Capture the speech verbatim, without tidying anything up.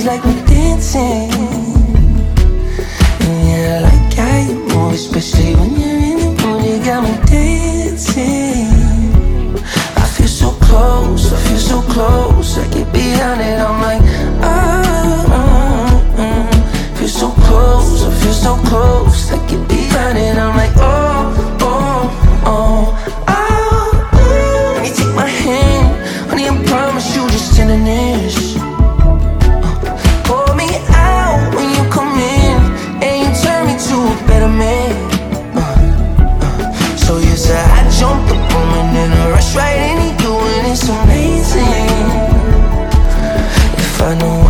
it's like we're dancing. And yeah, I like how you move, especially when you're in the mood. You got me dancing. I feel so close, I feel so close. I get behind it, I'm like, oh, oh, oh. Feel so close, I feel so close. I get behind it, I'm like, oh, oh, oh, oh, oh. When you take my hand, honey, I promise you just tenderness. uh, Pour me out when you come in, and you turn me to a better man. uh, uh. So yes, I jumped the moment and I rush right into you, and it's amazing. If I know